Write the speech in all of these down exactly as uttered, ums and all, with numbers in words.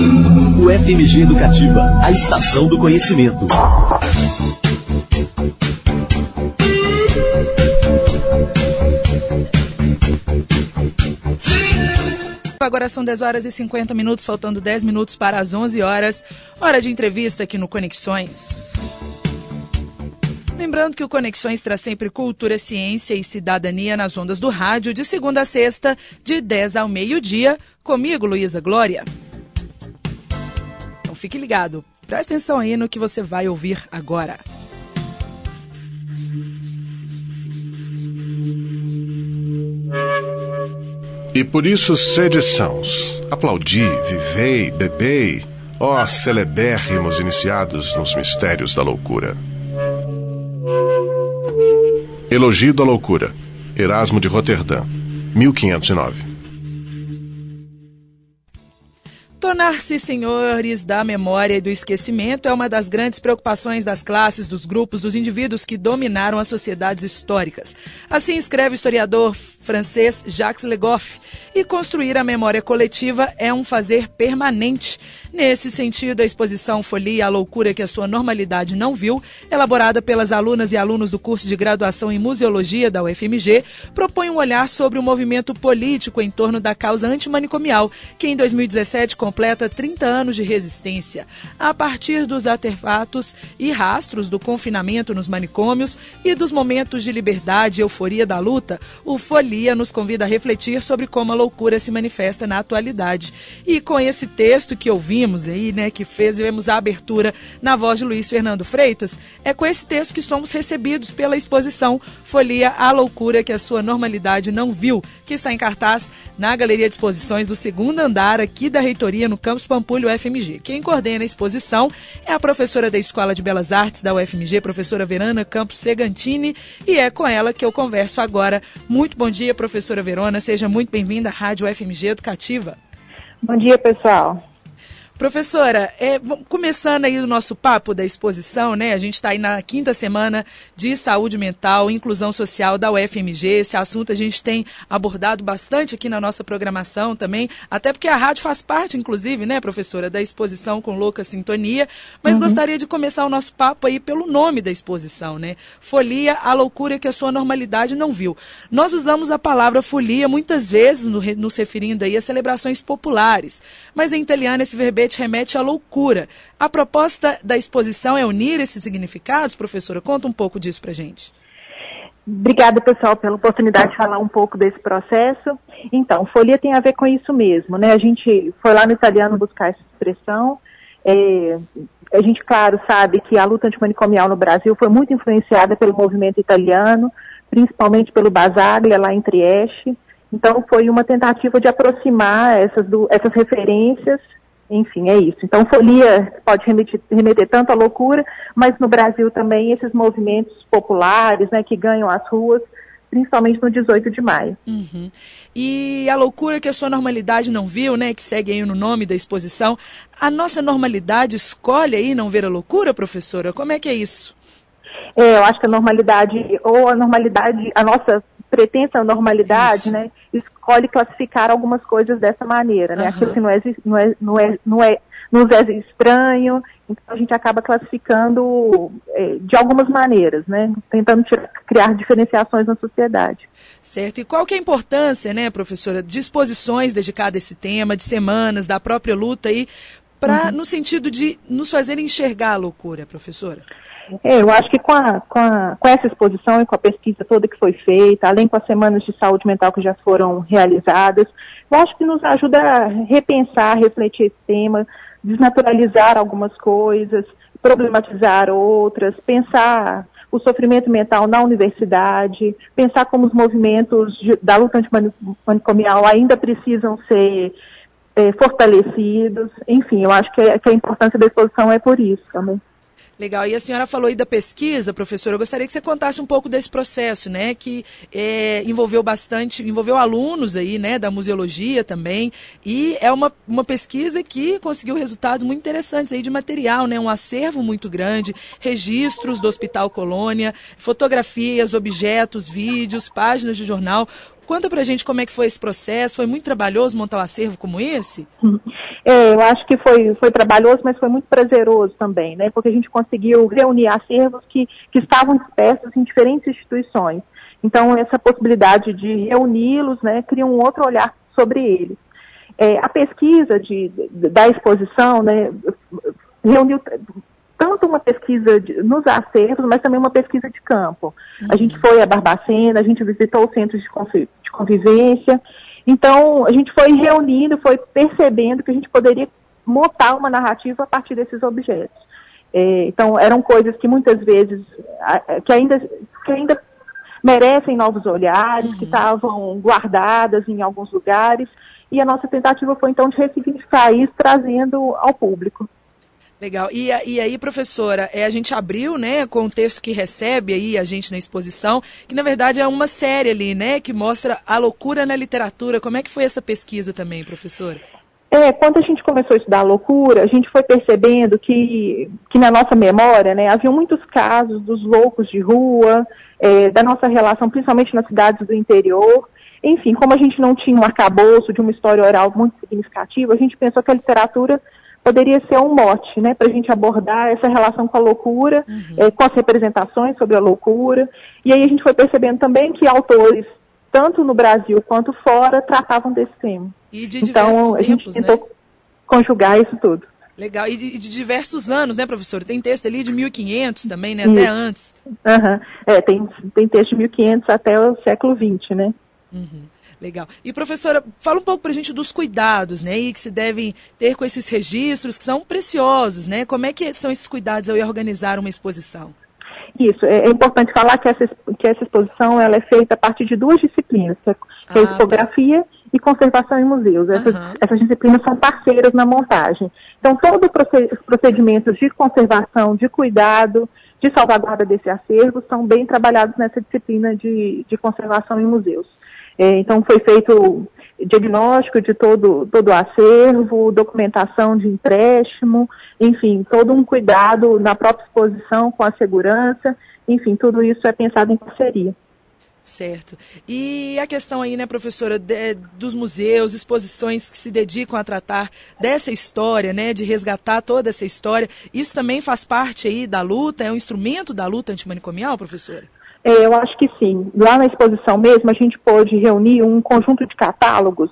O F M G Educativa, a estação do conhecimento. Agora são dez horas e cinquenta minutos, faltando dez minutos para as onze horas. Hora de entrevista aqui no Conexões. Lembrando que o Conexões traz sempre cultura, ciência e cidadania nas ondas do rádio, de segunda a sexta, de dez ao meio-dia. Comigo, Luísa Glória. Então fique ligado, presta atenção aí no que você vai ouvir agora. E por isso sede sãos, aplaudi, vivei, bebei, ó celebérrimos iniciados nos mistérios da loucura. Elogio da Loucura, Erasmo de Roterdã, mil quinhentos e nove. Tornar-se senhores da memória e do esquecimento é uma das grandes preocupações das classes, dos grupos, dos indivíduos que dominaram as sociedades históricas. Assim escreve o historiador francês Jacques Le Goff. E construir a memória coletiva é um fazer permanente. Nesse sentido, a exposição Folia, a loucura que a sua normalidade não viu, elaborada pelas alunas e alunos do curso de graduação em Museologia da U F M G, propõe um olhar sobre o movimento político em torno da causa antimanicomial, que em dois mil e dezessete completa trinta anos de resistência. A partir dos artefatos e rastros do confinamento nos manicômios e dos momentos de liberdade e euforia da luta, o Folia nos convida a refletir sobre como a loucura se manifesta na atualidade. E com esse texto que ouvimos aí, né, que fizemos a abertura na voz de Luiz Fernando Freitas, é com esse texto que somos recebidos pela exposição Folia, a loucura que a sua normalidade não viu, que está em cartaz na Galeria de Exposições do segundo andar aqui da Reitoria, no Campus Pampulha, U F M G. Quem coordena a exposição é a professora da Escola de Belas Artes da U F M G, professora Verona Campos Segantini, e é com ela que eu converso agora. Muito bom dia, professora Verona, seja muito bem-vinda à Rádio U F M G Educativa. Bom dia, pessoal. Professora, é, começando aí o nosso papo da exposição, né? A gente está aí na quinta semana de saúde mental, inclusão social da U F M G. Esse assunto a gente tem abordado bastante aqui na nossa programação também, até porque a rádio faz parte, inclusive, né, professora, da exposição com Louca Sintonia. Mas uhum. gostaria de começar o nosso papo aí pelo nome da exposição, né? Folia, a loucura que a sua normalidade não viu. Nós usamos a palavra folia muitas vezes no, nos referindo aí a celebrações populares, mas em italiano esse verbete remete à loucura. A proposta da exposição é unir esses significados, professora? Conta um pouco disso pra gente. Obrigada, pessoal, pela oportunidade de falar um pouco desse processo. Então, folia tem a ver com isso mesmo, né? A gente foi lá no italiano buscar essa expressão. É, a gente, claro, sabe que a luta antimanicomial no Brasil foi muito influenciada pelo movimento italiano, principalmente pelo Basaglia, lá em Trieste. Então, foi uma tentativa de aproximar essas, do, essas referências. Enfim, é isso. Então, folia pode remeter, remeter tanto à loucura, mas no Brasil também esses movimentos populares, né, que ganham as ruas, principalmente no dezoito de maio. Uhum. E a loucura que a sua normalidade não viu, né, que segue aí no nome da exposição, a nossa normalidade escolhe aí não ver a loucura, professora? Como é que é isso? É, eu acho que a normalidade, ou a normalidade, a nossa pretensa normalidade, né, escolhe classificar algumas coisas dessa maneira, né, uhum. aquilo que não é, não, é, não, é, não, é, nos é estranho, então a gente acaba classificando é, de algumas maneiras, né, tentando tirar, criar diferenciações na sociedade. Certo, e qual que é a importância, né, professora, de exposições dedicadas a esse tema, de semanas, da própria luta aí, pra, uhum. no sentido de nos fazer enxergar a loucura, professora? É, eu acho que com, a, com, a, com essa exposição e com a pesquisa toda que foi feita, além com as semanas de saúde mental que já foram realizadas, eu acho que nos ajuda a repensar, refletir esse tema, desnaturalizar algumas coisas, problematizar outras, pensar o sofrimento mental na universidade, pensar como os movimentos de, da luta antimanicomial ainda precisam ser é, fortalecidos. Enfim, eu acho que, é, que a importância da exposição é por isso também. Legal. E a senhora falou aí da pesquisa, professora. Eu gostaria que você contasse um pouco desse processo, né? Que é, envolveu bastante, envolveu alunos aí, né? Da museologia também. E é uma, uma pesquisa que conseguiu resultados muito interessantes aí de material, né? Um acervo muito grande, registros do Hospital Colônia, fotografias, objetos, vídeos, páginas de jornal. Conta pra gente como é que foi esse processo, foi muito trabalhoso montar um acervo como esse? É, eu acho que foi, foi trabalhoso, mas foi muito prazeroso também, né? Porque a gente conseguiu reunir acervos que, que estavam dispersos em diferentes instituições. Então, essa possibilidade de reuni-los, né, cria um outro olhar sobre eles. É, a pesquisa de, de, da exposição, né, reuniu tanto uma pesquisa de, nos acervos, mas também uma pesquisa de campo. Uhum. A gente foi a Barbacena, a gente visitou os centros de, conviv- de convivência. Então, a gente foi reunindo, foi percebendo que a gente poderia montar uma narrativa a partir desses objetos. É, então, eram coisas que muitas vezes, que ainda, que ainda merecem novos olhares, uhum. que estavam guardadas em alguns lugares, e a nossa tentativa foi, então, de ressignificar isso, trazendo ao público. Legal. E, e aí, professora, é, a gente abriu, né, com o texto que recebe aí a gente na exposição, que na verdade é uma série ali, né, que mostra a loucura na literatura. Como é que foi essa pesquisa também, professora? É, quando a gente começou a estudar a loucura, a gente foi percebendo que, que na nossa memória, né, havia muitos casos dos loucos de rua, é, da nossa relação, principalmente nas cidades do interior. Enfim, como a gente não tinha um arcabouço de uma história oral muito significativa, a gente pensou que a literatura poderia ser um mote, né, para a gente abordar essa relação com a loucura, uhum. é, com as representações sobre a loucura. E aí a gente foi percebendo também que autores, tanto no Brasil quanto fora, tratavam desse tema. E de então, diversos a gente tempos, tentou, né, conjugar isso tudo. Legal. E de, de diversos anos, né, professora? Tem texto ali de mil e quinhentos também, né, até antes. Uhum. É, tem, tem texto de mil e quinhentos até o século vinte, né? Uhum. Legal. E, professora, fala um pouco para a gente dos cuidados, né, e que se devem ter com esses registros, que são preciosos, né? Como é que são esses cuidados ao organizar uma exposição? Isso, é importante falar que essa, que essa exposição ela é feita a partir de duas disciplinas, que é, que é ah, fotografia tá. e conservação em museus. Essas, uhum. essas disciplinas são parceiras na montagem. Então, todos os procedimentos de conservação, de cuidado, de salvaguarda desse acervo são bem trabalhados nessa disciplina de, de conservação em museus. É, então, foi feito diagnóstico de todo, todo o acervo, documentação de empréstimo, enfim, todo um cuidado na própria exposição com a segurança, enfim, tudo isso é pensado em parceria. Certo. E a questão aí, né, professora, de, dos museus, exposições que se dedicam a tratar dessa história, né, de resgatar toda essa história, isso também faz parte aí da luta, é um instrumento da luta antimanicomial, professora? É, eu acho que sim. Lá na exposição mesmo, a gente pôde reunir um conjunto de catálogos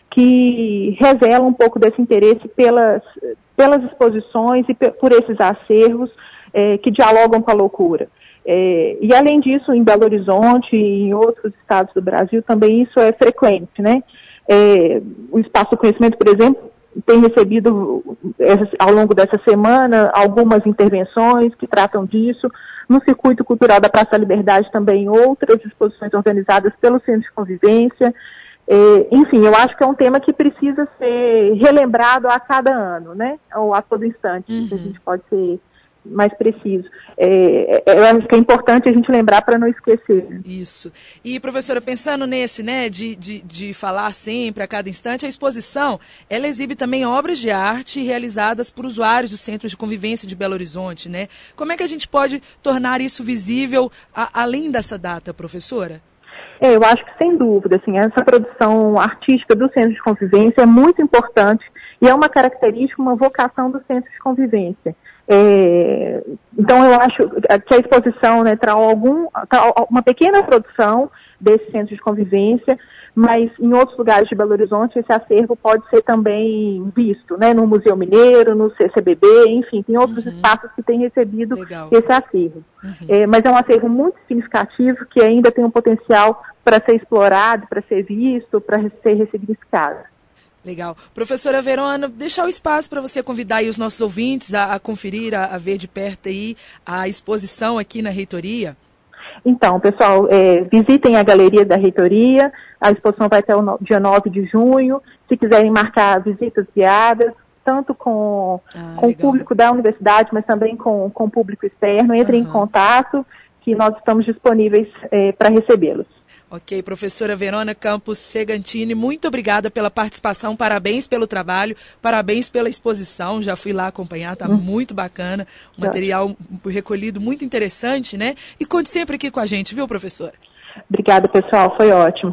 que revelam um pouco desse interesse pelas, pelas exposições e pe- por esses acervos é, que dialogam com a loucura. É, e além disso, em Belo Horizonte e em outros estados do Brasil, também isso é frequente, né? É, o Espaço do Conhecimento, por exemplo, tem recebido ao longo dessa semana algumas intervenções que tratam disso. No Circuito Cultural da Praça da Liberdade também outras exposições organizadas pelo Centro de Convivência. É, enfim, eu acho que é um tema que precisa ser relembrado a cada ano, né? Ou a todo instante, uhum. a gente pode ser mais preciso. É, eu acho que é importante a gente lembrar para não esquecer. Isso. E, professora, pensando nesse, né, de, de, de falar sempre, a cada instante, a exposição, ela exibe também obras de arte realizadas por usuários dos Centros de Convivência de Belo Horizonte, né? Como é que a gente pode tornar isso visível a, além dessa data, professora? É, eu acho que, sem dúvida, assim, essa produção artística do Centro de Convivência é muito importante e é uma característica, uma vocação do Centro de Convivência. É, então, eu acho que a exposição, né, traz algum, uma pequena produção desse Centro de Convivência, mas em outros lugares de Belo Horizonte esse acervo pode ser também visto, né, no Museu Mineiro, no C C B B, enfim, tem outros uhum. espaços que têm recebido Legal. esse acervo. Uhum. É, mas é um acervo muito significativo que ainda tem um potencial para ser explorado, para ser visto, para ser ressignificado. Legal. Professora Verona, deixar o espaço para você convidar aí os nossos ouvintes a, a conferir, a, a ver de perto aí a exposição aqui na reitoria. Então, pessoal, é, visitem a galeria da reitoria, a exposição vai até o no, dia nove de junho, se quiserem marcar visitas guiadas, tanto com, ah, com o público da universidade, mas também com, com o público externo, entrem uhum. em contato, que nós estamos disponíveis é, para recebê-los. Ok, professora Verona Campos Segantini, muito obrigada pela participação, parabéns pelo trabalho, parabéns pela exposição, já fui lá acompanhar, está hum. muito bacana, um material recolhido muito interessante, né? E conte sempre aqui com a gente, viu, professora? Obrigada, pessoal, foi ótimo.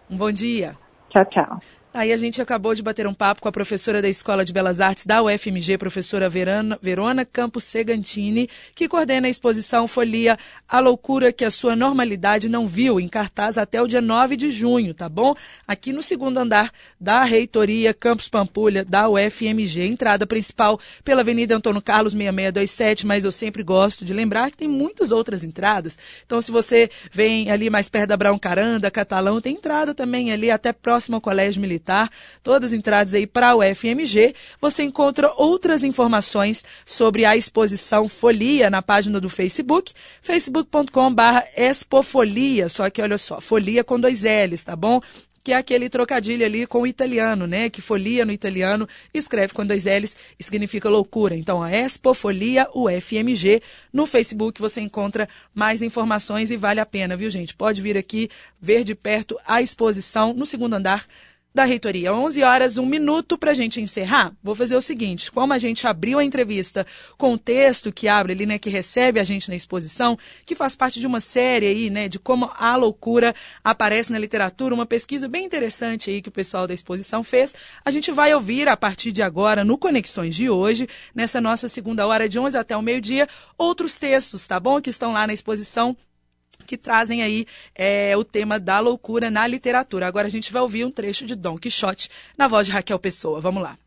Um bom dia. Tchau, tchau. Aí a gente acabou de bater um papo com a professora da Escola de Belas Artes da U F M G, professora Verana, Verona Campos Segantini, que coordena a exposição Folia, a loucura que a sua normalidade não viu, em cartaz até o dia nove de junho, tá bom? Aqui no segundo andar da Reitoria Campus Pampulha, da U F M G. Entrada principal pela Avenida Antônio Carlos seis seis dois sete, mas eu sempre gosto de lembrar que tem muitas outras entradas. Então, se você vem ali mais perto da Abraão Caranda, Catalão, tem entrada também ali até próximo ao Colégio Militar. Todas as entradas aí para a U F M G. Você encontra outras informações sobre a exposição Folia na página do Facebook, facebook ponto com barra expofolia, só que olha só, folia com dois L's, tá bom? Que é aquele trocadilho ali com o italiano, né? Que folia no italiano escreve com dois L's e significa loucura. Então, a Expofolia U F M G. No Facebook você encontra mais informações e vale a pena, viu, gente? Pode vir aqui ver de perto a exposição no segundo andar da reitoria. onze horas, um minuto para a gente encerrar. Vou fazer o seguinte, como a gente abriu a entrevista com o texto que abre ali, né, que recebe a gente na exposição, que faz parte de uma série aí, né, de como a loucura aparece na literatura, uma pesquisa bem interessante aí que o pessoal da exposição fez. A gente vai ouvir a partir de agora, no Conexões de hoje, nessa nossa segunda hora de onze até o meio-dia, outros textos, tá bom? Que estão lá na exposição, que trazem aí é, o tema da loucura na literatura. Agora a gente vai ouvir um trecho de Dom Quixote na voz de Raquel Pessoa. Vamos lá.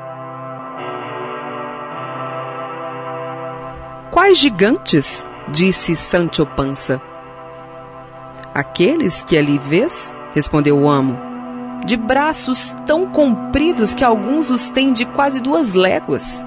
Quais gigantes? Disse Sancho Panza. Aqueles que ali vês, respondeu o amo, de braços tão compridos que alguns os têm de quase duas léguas.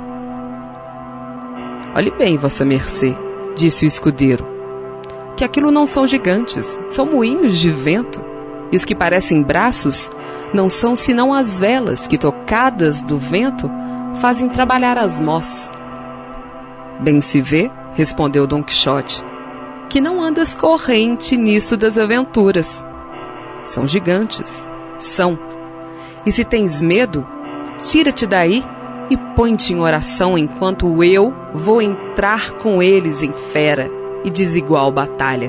Olhe bem, vossa mercê, disse o escudeiro, que aquilo não são gigantes, são moinhos de vento, e os que parecem braços não são senão as velas que, tocadas do vento, fazem trabalhar as mós. Bem se vê, respondeu Dom Quixote, que não andas corrente nisto das aventuras. São gigantes, são. E se tens medo, tira-te daí e põe-te em oração enquanto eu vou entrar com eles em fera e desigual batalha.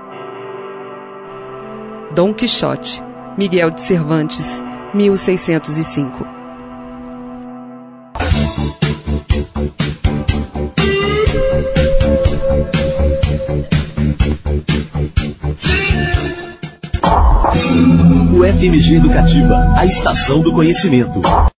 Dom Quixote, Miguel de Cervantes, mil seiscentos e cinco. U F M G Educativa, a estação do conhecimento.